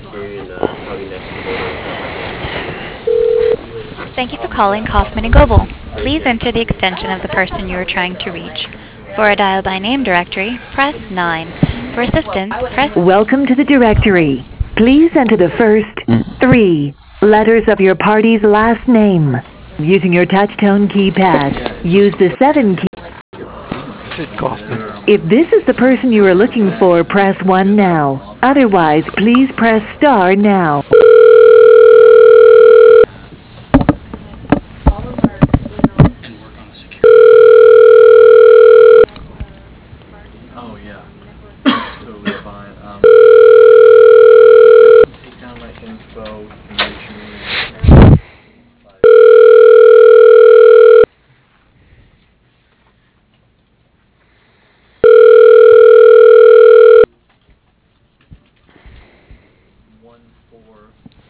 Thank you for calling Kaufman and Goebel. Please enter the extension of the person you are trying to reach. For a dial by name directory, press 9. For assistance, press. Welcome to the directory. Please enter the first three letters of your party's last name. Using your touchtone keypad, use the 7 key. Sid Kaufman. If this is the person you are looking for, press 1 now. Otherwise, please press star now. Oh yeah, that's totally fine. Take down my info. You can reach me. One four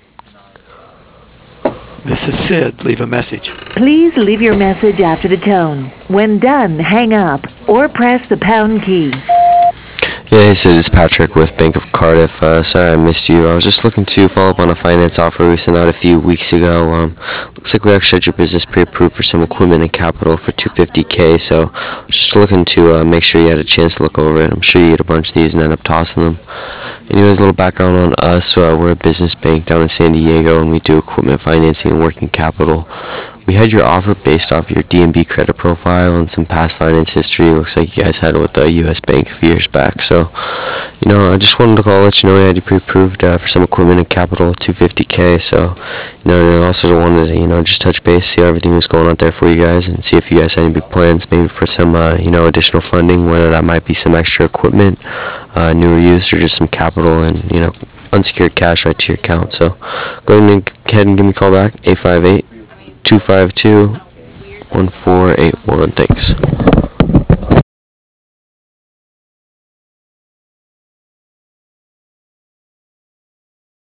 nine. This is Sid. Leave a message. Please leave your message after the tone. When done, hang up or press the pound key. Yeah, hey Sid, it's Patrick with Bank of Cardiff. Sorry I missed you. I was just looking to follow up on a finance offer we sent out a few weeks ago. Looks like we actually had your business pre-approved for some equipment and capital for 250K, so just looking to make sure you had a chance to look over it. I'm sure you get a bunch of these and end up tossing them. Anyways, a little background on us. We're a business bank down in San Diego, and we do equipment financing and working capital. We had your offer based off your DNB credit profile and some past finance history. It looks like you guys had it with the U.S. Bank a few years back. So, I just wanted to call, let you know we had you pre-approved for some equipment and capital, 250K. So, I also wanted to, just touch base, see how everything was going out there for you guys, and see if you guys had any big plans, maybe for some, additional funding, whether that might be some extra equipment, newer use, or just some capital and, unsecured cash right to your account. So, go ahead and give me a call back, 858-252-1481. Thanks.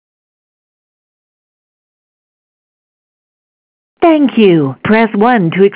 Thank you. Press 1 to